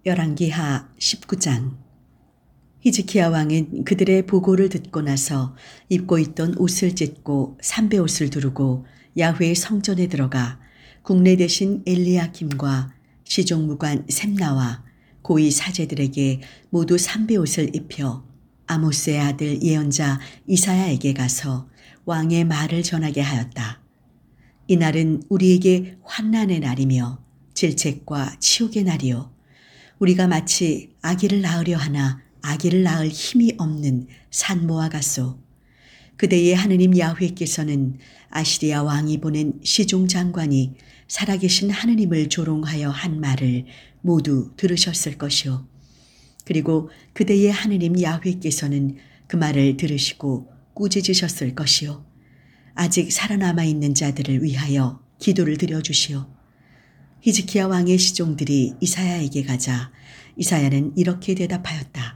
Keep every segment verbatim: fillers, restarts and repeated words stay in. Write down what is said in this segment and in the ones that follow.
열왕기하 십구 장. 히즈키야 왕은 그들의 보고를 듣고 나서 입고 있던 옷을 찢고 삼배옷을 두르고 야훼의 성전에 들어가 국내 대신 엘리야킴과 시종무관 셈나와 고위 사제들에게 모두 삼배옷을 입혀 아모스의 아들 예언자 이사야에게 가서 왕의 말을 전하게 하였다. 이날은 우리에게 환난의 날이며 질책과 치욕의 날이요 우리가 마치 아기를 낳으려 하나 아기를 낳을 힘이 없는 산모와 같소. 그대의 하느님 야훼께서는 아시리야 왕이 보낸 시종 장관이 살아계신 하느님을 조롱하여 한 말을 모두 들으셨을 것이요. 그리고 그대의 하느님 야훼께서는 그 말을 들으시고 꾸짖으셨을 것이요. 아직 살아남아 있는 자들을 위하여 기도를 드려주시오. 히즈키야 왕의 시종들이 이사야에게 가자 이사야는 이렇게 대답하였다.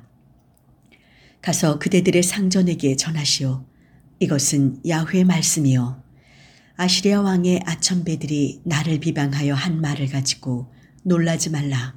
가서 그대들의 상전에게 전하시오. 이것은 야훼의 말씀이요. 아시리야 왕의 아첨배들이 나를 비방하여 한 말을 가지고 놀라지 말라.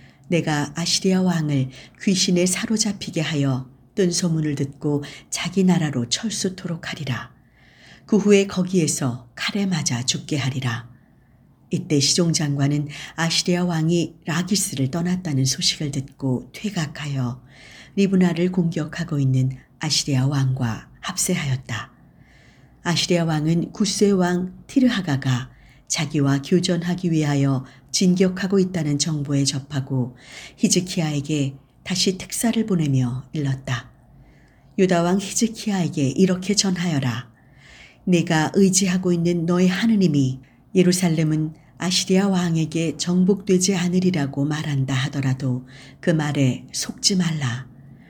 내가 아시리야 왕을 귀신에 사로잡히게 하여 뜬 소문을 듣고 자기 나라로 철수토록 하리라. 그 후에 거기에서 칼에 맞아 죽게 하리라. 이때 시종 장관은 아시리야 왕이 라기스를 떠났다는 소식을 듣고 퇴각하여 리브나를 공격하고 있는 아시리야 왕과 합세하였다. 아시리야 왕은 구스의 왕 티르하가가 자기와 교전하기 위하여 진격하고 있다는 정보에 접하고 히즈키야에게 다시 특사를 보내며 일렀다. 유다 왕 히즈키야에게 이렇게 전하여라. 내가 의지하고 있는 너의 하느님이 예루살렘은 아시리야 왕에게 정복되지 않으리라고 말한다 하더라도 그 말에 속지 말라.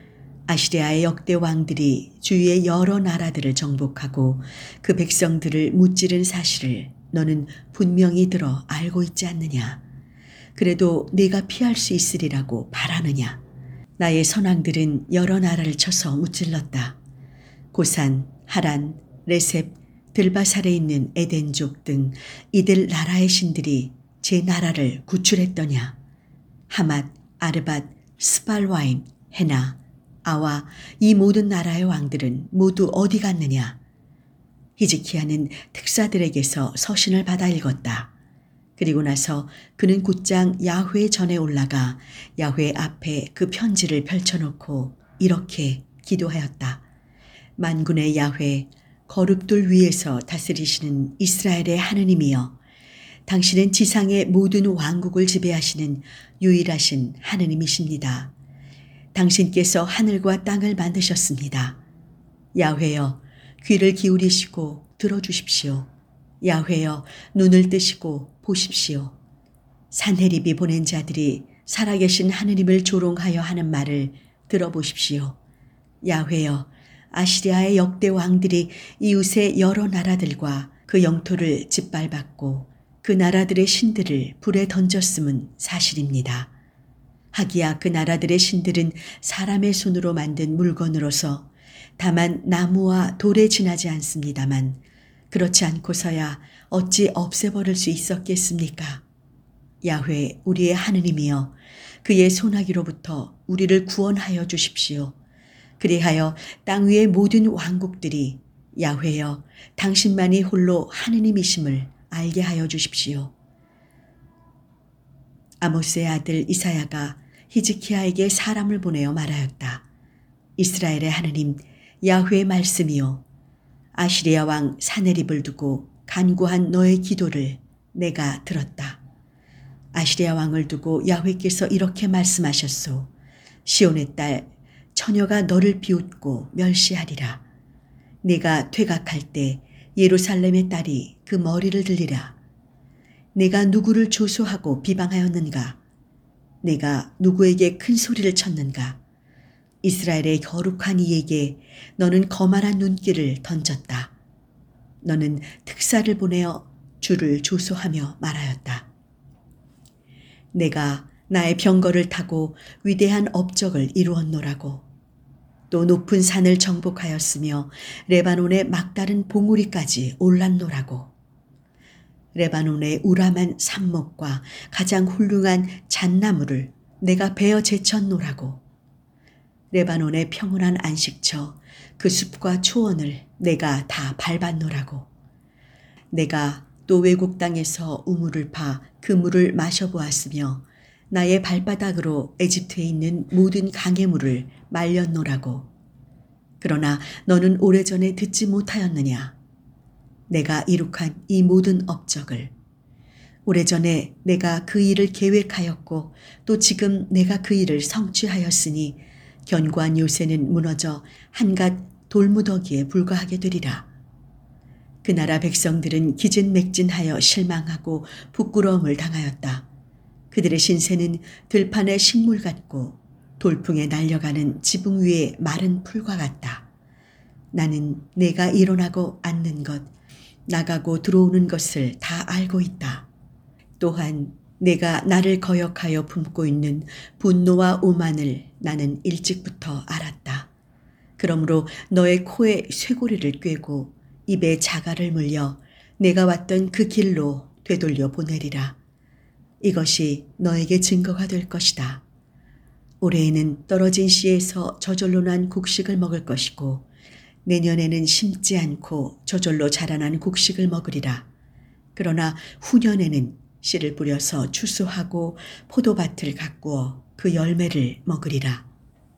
아시리야의 역대 왕들이 주위의 여러 나라들을 정복하고 그 백성들을 무찌른 사실을 너는 분명히 들어 알고 있지 않느냐. 그래도 네가 피할 수 있으리라고 바라느냐. 나의 선왕들은 여러 나라를 쳐서 무찔렀다. 고산, 하란, 레셉, 들바살에 있는 에덴족 등 이들 나라의 신들이 제 나라를 구출했더냐. 하맛, 아르밧, 스발와임, 헤나, 아와 이 모든 나라의 왕들은 모두 어디 갔느냐. 히즈키야는 특사들에게서 서신을 받아 읽었다. 그리고 나서 그는 곧장 야훼 전에 올라가 야훼 앞에 그 편지를 펼쳐놓고 이렇게 기도하였다. 만군의 야훼, 거룩돌 위에서 다스리시는 이스라엘의 하느님이여, 당신은 지상의 모든 왕국을 지배하시는 유일하신 하느님이십니다. 당신께서 하늘과 땅을 만드셨습니다. 야훼여, 귀를 기울이시고 들어주십시오. 야훼여, 눈을 뜨시고 보십시오. 산헤립이 보낸 자들이 살아계신 하느님을 조롱하여 하는 말을 들어보십시오. 야훼여, 아시리야의 역대 왕들이 이웃의 여러 나라들과 그 영토를 짓밟았고 그 나라들의 신들을 불에 던졌음은 사실입니다. 하기야 그 나라들의 신들은 사람의 손으로 만든 물건으로서 다만 나무와 돌에 지나지 않습니다만 그렇지 않고서야 어찌 없애버릴 수 있었겠습니까? 야훼 우리의 하느님이여, 그의 손아귀로부터 우리를 구원하여 주십시오. 그리하여 땅 위의 모든 왕국들이 야훼여 당신만이 홀로 하느님이심을 알게 하여 주십시오. 아모스의 아들 이사야가 히즈키야에게 사람을 보내어 말하였다. 이스라엘의 하느님 야훼의 말씀이요, 아시리야 왕 산헤립을 두고 간구한 너의 기도를 내가 들었다. 아시리야 왕을 두고 야훼께서 이렇게 말씀하셨소. 시온의 딸 처녀가 너를 비웃고 멸시하리라. 네가 퇴각할 때 예루살렘의 딸이 그 머리를 들리라. 내가 누구를 조소하고 비방하였는가? 내가 누구에게 큰 소리를 쳤는가? 이스라엘의 거룩한 이에게 너는 거만한 눈길을 던졌다. 너는 특사를 보내어 주를 조소하며 말하였다. 내가 나의 병거를 타고 위대한 업적을 이루었노라고. 또 높은 산을 정복하였으며 레바논의 막다른 봉우리까지 올랐노라고. 레바논의 우람한 삽목과 가장 훌륭한 잣나무를 내가 베어 제쳤노라고. 레바논의 평온한 안식처 그 숲과 초원을 내가 다 밟았노라고. 내가 또 외국 땅에서 우물을 파 그 물을 마셔보았으며 나의 발바닥으로 에집트에 있는 모든 강의 물을 말렸노라고. 그러나 너는 오래전에 듣지 못하였느냐. 내가 이룩한 이 모든 업적을. 오래전에 내가 그 일을 계획하였고 또 지금 내가 그 일을 성취하였으니 견고한 요새는 무너져 한갓 돌무더기에 불과하게 되리라. 그 나라 백성들은 기진맥진하여 실망하고 부끄러움을 당하였다. 그들의 신세는 들판의 식물 같고 돌풍에 날려가는 지붕 위의 마른 풀과 같다. 나는 내가 일어나고 앉는 것, 나가고 들어오는 것을 다 알고 있다. 또한 내가 나를 거역하여 품고 있는 분노와 오만을 나는 일찍부터 알았다. 그러므로 너의 코에 쇠고리를 꿰고 입에 자갈을 물려 내가 왔던 그 길로 되돌려 보내리라. 이것이 너에게 증거가 될 것이다. 올해에는 떨어진 씨에서 저절로 난 곡식을 먹을 것이고 내년에는 심지 않고 저절로 자라난 곡식을 먹으리라. 그러나 후년에는 씨를 뿌려서 추수하고 포도밭을 가꾸어 그 열매를 먹으리라.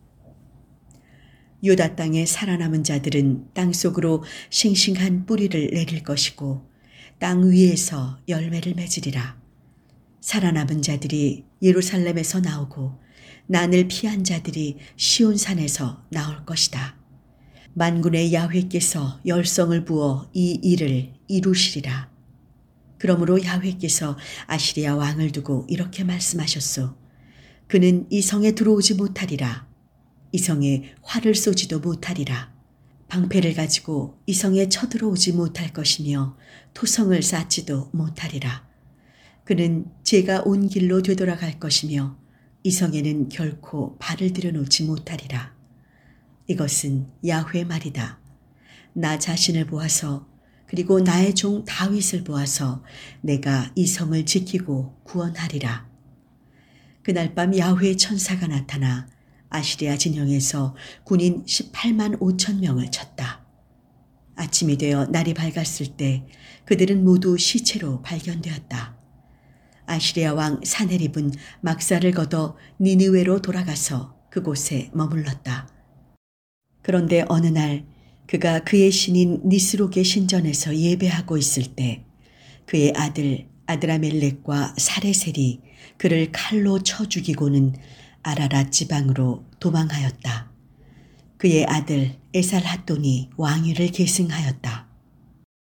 유다 땅에 살아남은 자들은 땅 속으로 싱싱한 뿌리를 내릴 것이고 땅 위에서 열매를 맺으리라. 살아남은 자들이 예루살렘에서 나오고 난을 피한 자들이 시온산에서 나올 것이다. 만군의 야훼께서 열성을 부어 이 일을 이루시리라. 그러므로 야훼께서 아시리아 왕을 두고 이렇게 말씀하셨소. 그는 이 성에 들어오지 못하리라. 이 성에 활을 쏘지도 못하리라. 방패를 가지고 이 성에 쳐들어오지 못할 것이며 토성을 쌓지도 못하리라. 그는 제가 온 길로 되돌아갈 것이며 이 성에는 결코 발을 들여놓지 못하리라. 이것은 야훼 말이다. 나 자신을 보아서 그리고 나의 종 다윗을 보아서 내가 이 성을 지키고 구원하리라. 그날 밤 야훼의 천사가 나타나 아시리아 진영에서 군인 십팔만 오천 명을 쳤다. 아침이 되어 날이 밝았을 때 그들은 모두 시체로 발견되었다. 아시리아 왕 사네립은 막사를 걷어 니느웨로 돌아가서 그곳에 머물렀다. 그런데 어느 날 그가 그의 신인 니스록의 신전에서 예배하고 있을 때 그의 아들 아드라멜렉과 사레셀이 그를 칼로 쳐 죽이고는 아라랏 지방으로 도망하였다. 그의 아들 에살핫돈이 왕위를 계승하였다.